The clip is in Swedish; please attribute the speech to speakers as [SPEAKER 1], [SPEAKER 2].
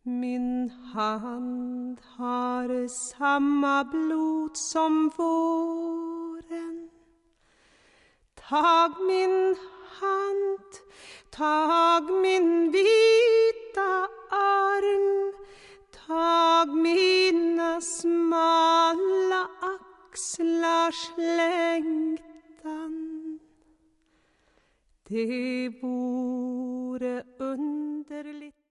[SPEAKER 1] Min hand har samma blod som våren. Tag min hand, tag min vita arm, tag mina smala axlars längtan. Det vore underligt.